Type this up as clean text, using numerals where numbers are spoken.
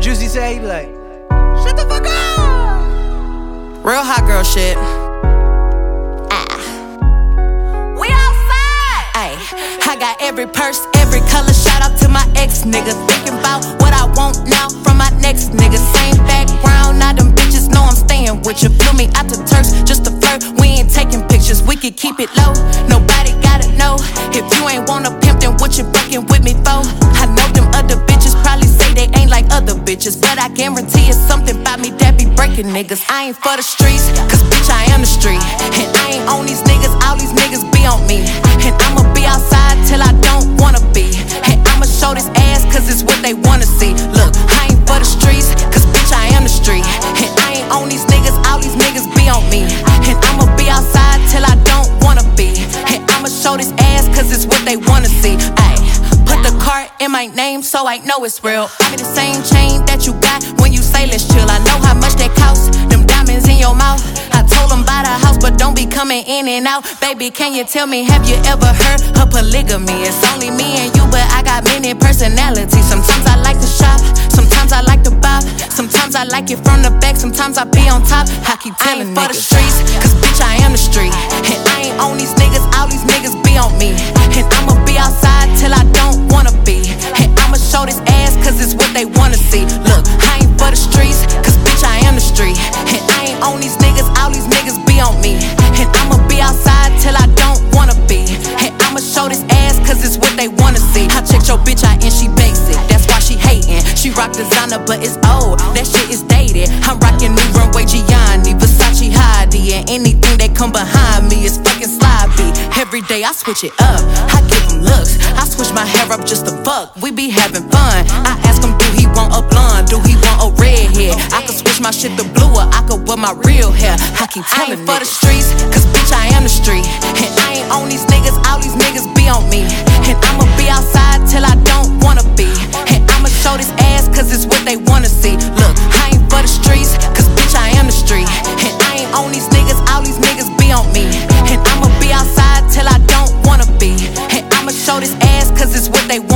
Juicy say, he be like, shut the fuck up. Real hot girl shit. We outside. Ay, I got every purse, every color. Shout out to my ex nigga. Thinking about what I want now from my next nigga. Same background, now them bitches know I'm staying with you. Flew me out to Turks just to flirt. We ain't taking pictures, we can keep it low. Nobody gotta know. If you ain't want a pimp, then what you fucking with me for? I know them other bitches probably say they ain't like other bitches, but I guarantee it's something about me that be breaking niggas. I ain't for the streets, cause bitch I am the street. And I ain't on these niggas, all these niggas be on me. And I'ma be outside till I don't wanna be. And I'ma show this ass cause it's what they wanna see. Look, I ain't for the streets, cause bitch I am the street. And I ain't on these niggas, all these niggas be on me. And I'ma be outside till I don't wanna be. And I'ma show this ass cause it's what they wanna see. Ay, put the cart in my name so I know it's real. Give me the same chain that you got when you say let's chill. I know how much that costs, them diamonds in your mouth. I told them buy the house but don't be coming in and out. Baby, can you tell me, have you ever heard of polygamy? It's only me and you, but I got many personalities. Sometimes I like to shop, sometimes I like to bop. Sometimes I like it from the back, sometimes I be on top. I keep telling niggas for the streets, cause bitch I am the street. And I ain't on these niggas, all these niggas be on me. And I'ma be outside till I don't wanna be. And I'ma show this ass cause it's what they wanna see. Look, I ain't for the streets, cause bitch I am the street. And I ain't on these niggas, all these niggas be on me. And I'ma be outside till I don't wanna be. And I'ma show this ass cause it's what they wanna see. I checked your bitch out and she basic, that's why she hating. She rock designer but it's old, that shit is dated. I'm rocking new runway Gianni, Versace Heidi. And anything that come behind me is fucking sloppy. Every day I switch it up, I give him looks. I switch my hair up just to fuck, we be having fun. I ask him do he want a blonde, do he want a red hair? I could switch my shit to blue or I could wear my real hair. I keep telling for the streets, cause bitch I am the street. And I ain't on these niggas, all these niggas be on me. And I'ma be outside till I don't wanna be. And I'ma show this ass cause it's what they wanna see. Look, I ain't for the streets, cause bitch I am the street. And I ain't on these niggas, all these niggas be on me. And I'ma be outside till I don't wanna be. And I'ma show this ass cause it's what they want.